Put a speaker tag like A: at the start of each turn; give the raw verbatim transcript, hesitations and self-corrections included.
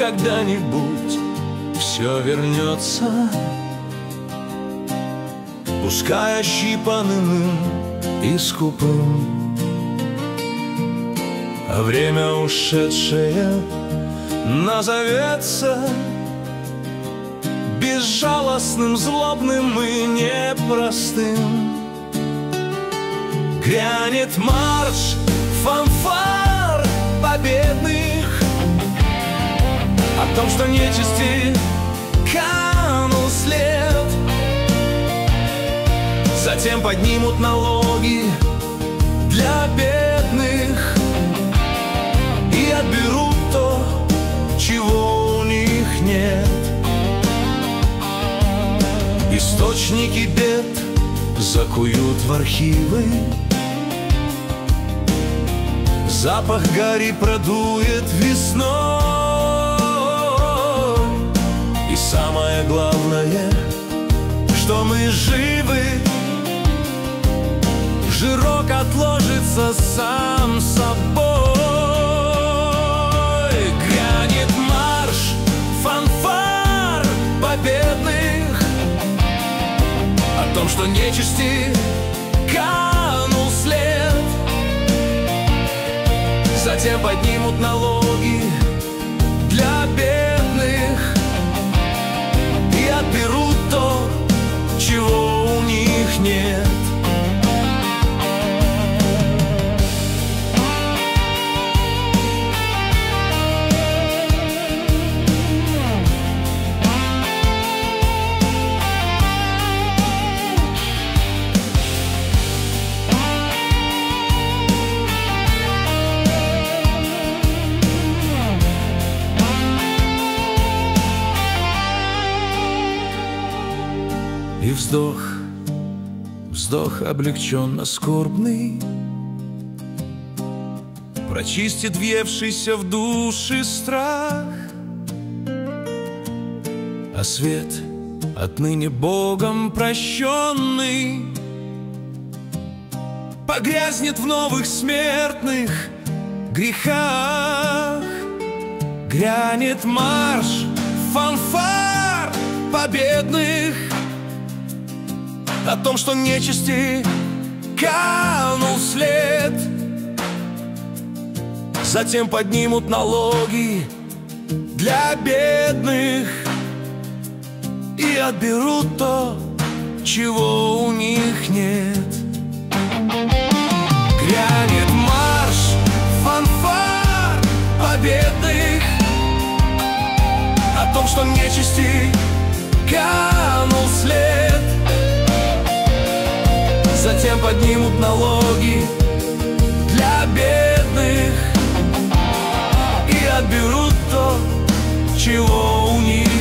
A: когда-нибудь все вернется, пускай ощипанным и скупым, а время ушедшее назовется безжалостным, злобным и непростым. Грянет марш фанфар победных о том, что нечисти канул след. Затем поднимут налоги для бедных и отберут то, чего у них нет. Источники бед закуют в архивы, запах гари продует весной. И самое главное, что мы живы, жирок отложится сам собой. Грянет марш фанфар победных о том, что нечисти канул след. Затем поднимут налоги для бедных и отберут то, чего у них нет. И вздох, вздох облегченно скорбный прочистит въевшийся в души страх, а свет, отныне Богом прощенный, погрязнет в новых смертных грехах. Грянет марш фанфар победных о том, что нечисти канул след. Затем поднимут налоги для бедных и отберут то, чего у них нет. Грянет марш фанфар победных о том, что нечисти канул след. Затем поднимут налоги для бедных и отберут то, чего у них